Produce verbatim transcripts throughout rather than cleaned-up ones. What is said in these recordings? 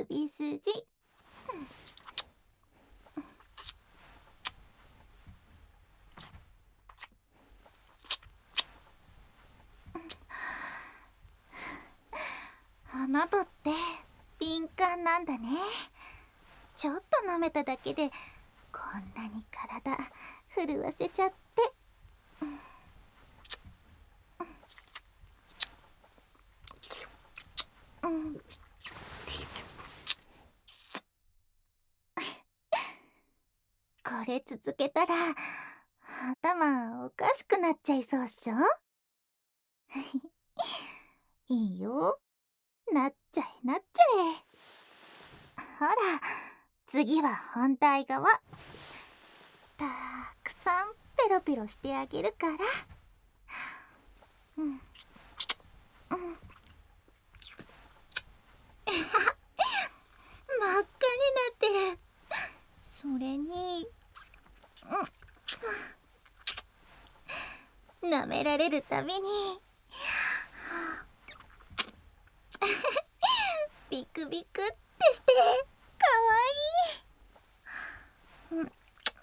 首筋。あなたって敏感なんだね。ちょっと舐めただけでこんなに体震わせちゃって。うん、うん、これ続けたら頭おかしくなっちゃいそうっしょ。いいよ、なっちゃえなっちゃえ。ほら、次は反対側。たくさんペロペロしてあげるから。うん、うん。真っ赤になってる。それに、うん、舐められるたびにビクビクってしてかわいい。うん、うん、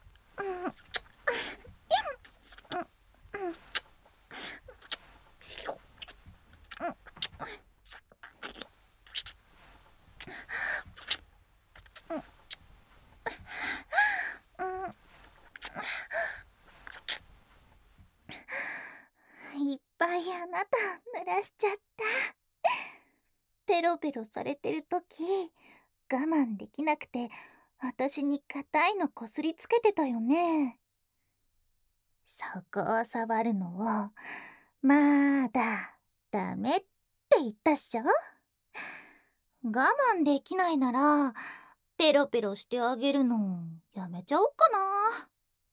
いっぱいあなた濡らしちゃった。ペロペロされてるとき我慢できなくて私に硬いのこすりつけてたよね。そこを触るのをまだダメって言ったっしょ。我慢できないならペロペロしてあげるのやめちゃおっかな。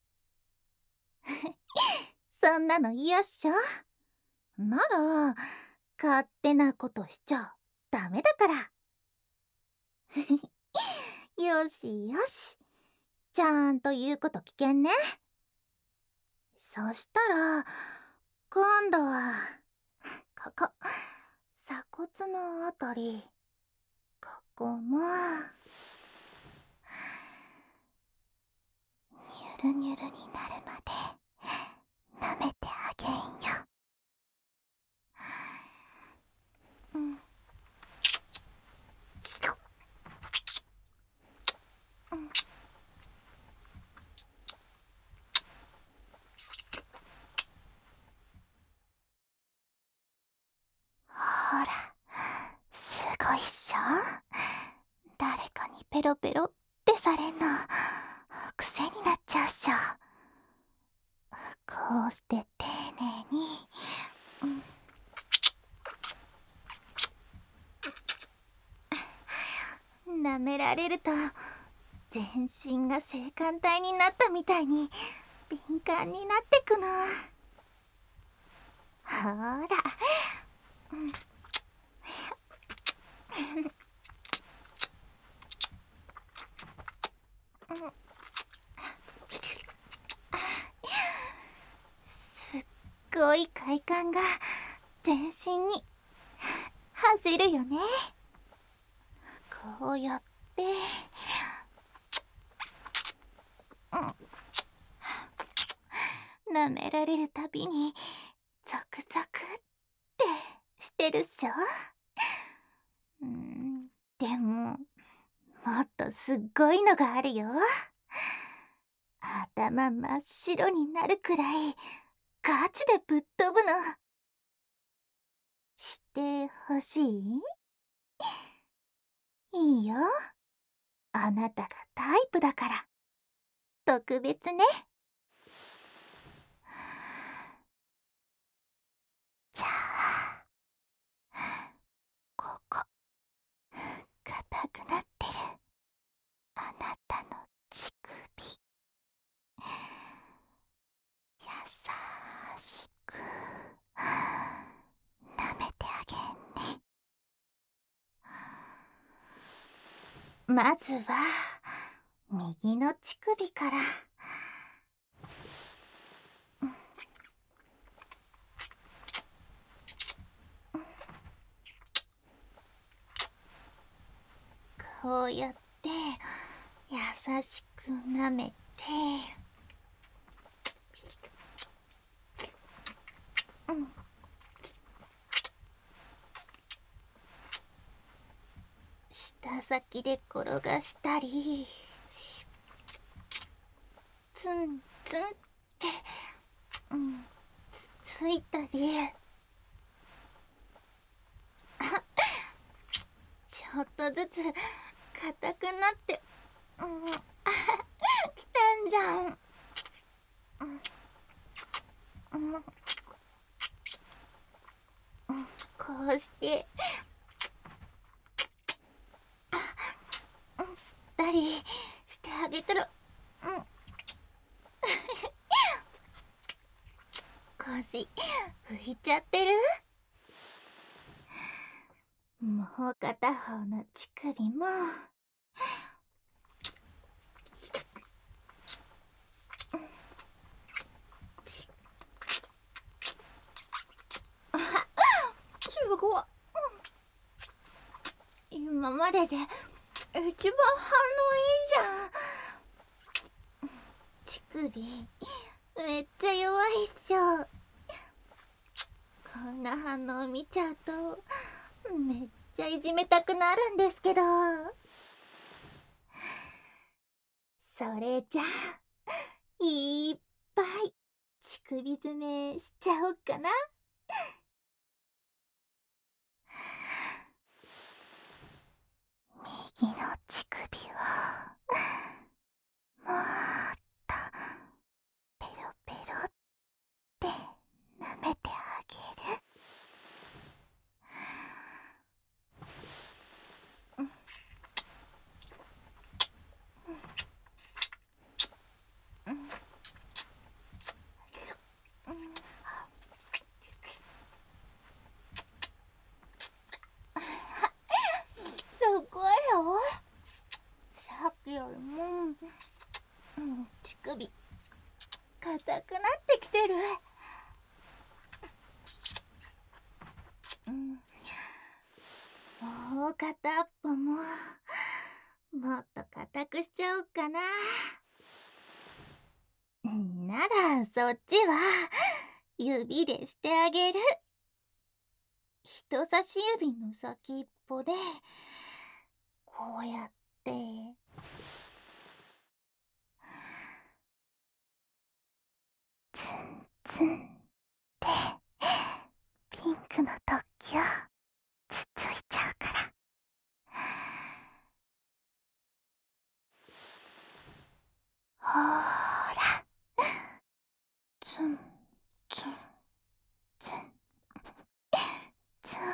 そんなの嫌っしょ。なら勝手なことしちゃダメだから。よしよし、ちゃんと言うこと聞けんね。そしたら今度はここ、鎖骨のあたり、ここもニュルニュルになるまで舐めてあげんよ。うん、うん、ほら、すごいっしょ。誰かにペロペロってされんの癖になっちゃうっしょ。こうして丁寧に、うん、舐められると全身が性感帯になったみたいに敏感になってくの。ほら、うん、すっごい快感が全身に走るよね。こうやって、うん、舐められるたびにゾクゾクってしてるっしょ。うん、でももっとすっごいのがあるよ。頭真っ白になるくらいガチでぶっ飛ぶの。してほしい？いいよ、あなたがタイプだから。特別ね。じゃあここ硬くなってるあなたの乳首、優しく舐めてあげんね。まずは右の乳首から。ここうやって優しく舐めて、うん、舌先で転がしたり、ツンツンって、うん、つついたり、ちょっとずつ硬くなって、うん、きたんじゃん。うん、うん、こうして吸ったりしてあげたら、うん、腰拭いちゃってる。もう片方の乳首も、すごい、今までで一番反応いいじゃん。乳首めっちゃ弱いっしょ。こんな反応見ちゃうとめっちゃいじめたくなるんですけど。それじゃあいっぱい乳首詰めしちゃおうかな。右の乳首をもっとペロペロって舐めてあげる。すごいよ。さっきよりも、うん、乳首硬くなってきてる。うん、もう片っぽももっと硬くしちゃおうかな。ならそっちは指でしてあげる。人差し指の先っぽでこうやってツンツンってピンクの突起をつついちゃうから。ほーら、ツンツンツンツン。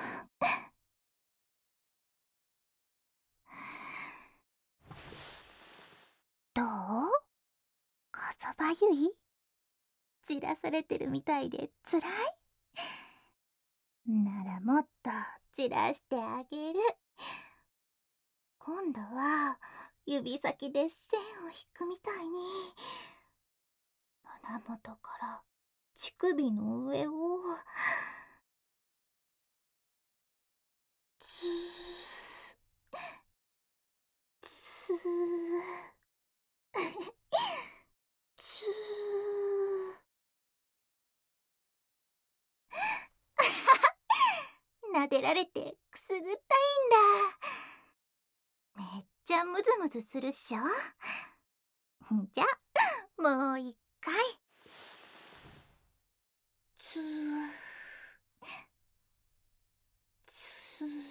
どう？こそばゆい？散らされてるみたいでつらい？ならもっと散らしてあげる。今度は指先で線を引くみたいに胸元から乳首の上をツーツーツー撫でられてくすぐったいんだ。めっちゃムズムズするっしょ。じゃもう一回。ツーツー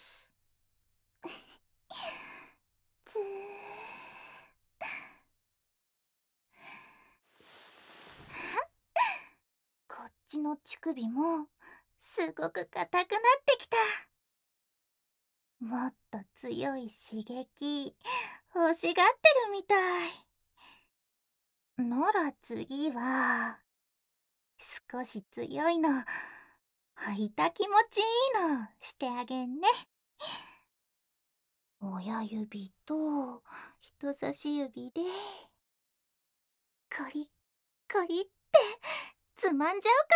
ツー。こっちの乳首もすごく硬くなってきた。もっと強い刺激欲しがってるみたい。なら次は少し強いの、吐いた気持ちいいのしてあげんね。親指と人差し指でコリッコリってつまんじゃう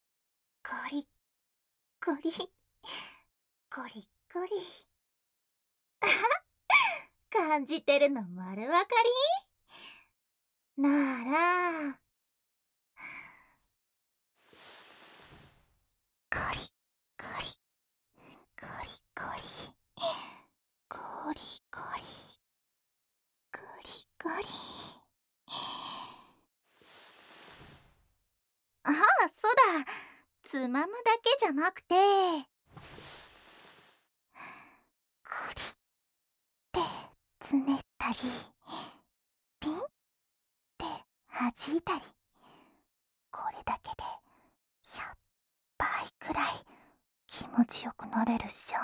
から。コリッコリコリコリ。 感じてるの丸わかり？なら、コリコリコリコリコリコリコリコリ。ああ、そうだ。つまむだけじゃなくて、クリってつねったり、ピンって弾いたり、これだけでひゃっぱいくらい気持ちよくなれるっしょ。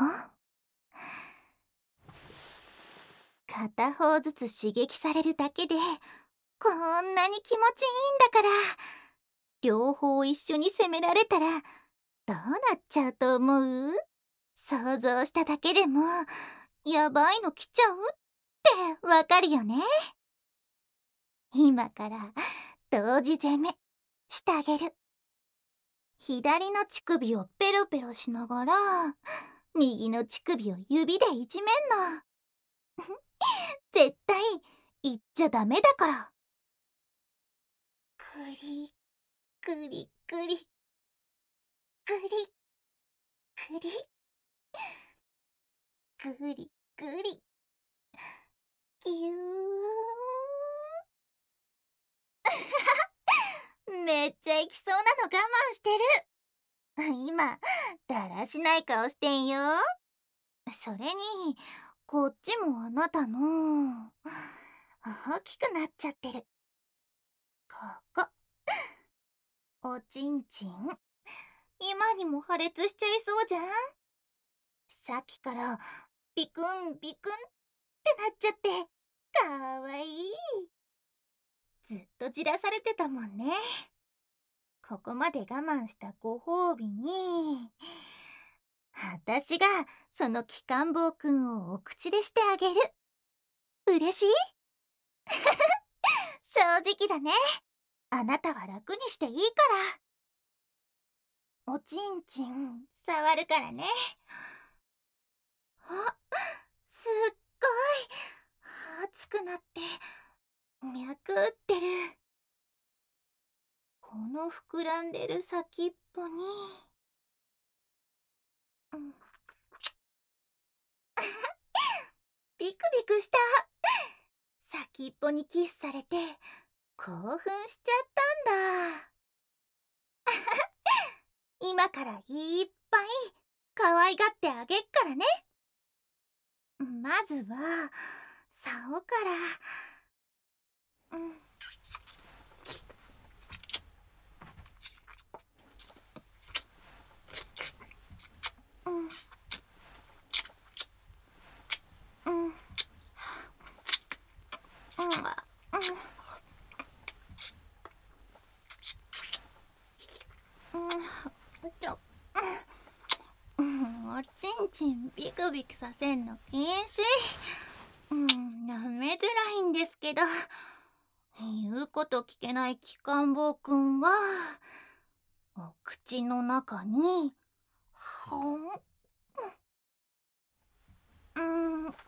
片方ずつ刺激されるだけでこんなに気持ちいいんだから、両方一緒に攻められたらどうなっちゃうと思う？想像しただけでもやばいの来ちゃうってわかるよね。今から同時攻めしてあげる。左の乳首をペロペロしながら右の乳首を指でいじめんの。絶対言っちゃダメだから。クリクリクリクリクリクリクリぎゅーめっちゃいきそうなの我慢してる。今だらしない顔してんよ。それにこっちもあなたの大きくなっちゃってる。ここおちんちん、今にも破裂しちゃいそうじゃん。さっきからビクンビクンってなっちゃってかわいい。ずっとじらされてたもんね。ここまで我慢したご褒美に私がその機関棒くんをお口でしてあげる。嬉しい？正直だね。あなたは楽にしていいから。おちんちん触るからね。あ、すっごい熱くなって脈打ってる。この膨らんでる先っぽに、うん、ビクビクした。先っぽにキスされて興奮しちゃったんだ。今からいっぱい可愛がってあげっからね。まずは竿から、うん、うんうんうんうん、おちんちんビクビクさせんの禁止。うん、舐めづらいんですけど、言うこと聞けない機関棒くんはお口の中にほん、うん、うん、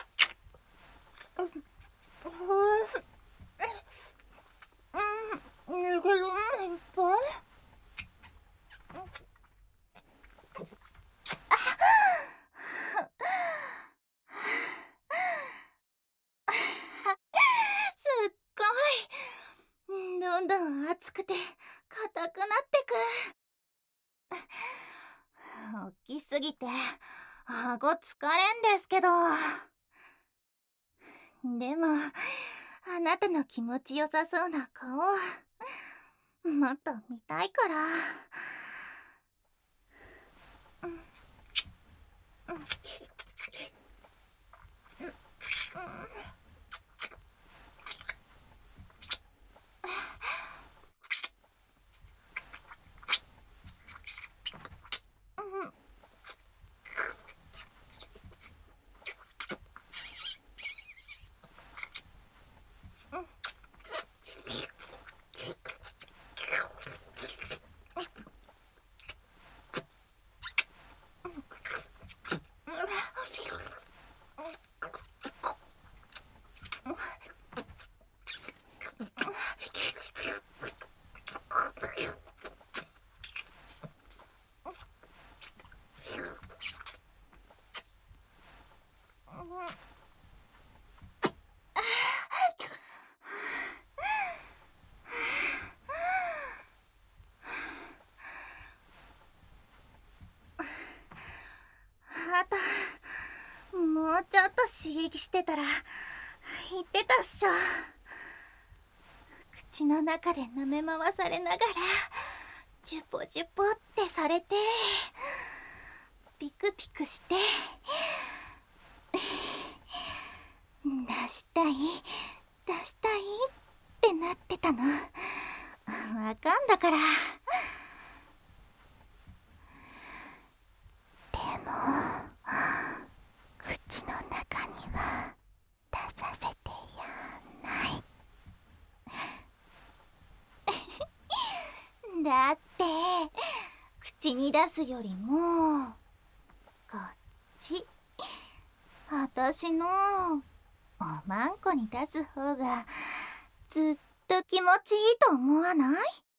うん、ぬぐるんいっぱい。すっごい、どんどん熱くて硬くなってく。大きすぎて顎疲れんですけど、でもあなたの気持ちよさそうな顔もっと見たいから。うんうんうん刺激してたら言ってたっしょ。口の中で舐め回されながらジュポジュポってされてピクピクして出したい出したいってなってたの。わかんだから。でも口の中には出させてやんない。だって口に出すよりもこっち、あたしのおまんこに出す方がずっと気持ちいいと思わない？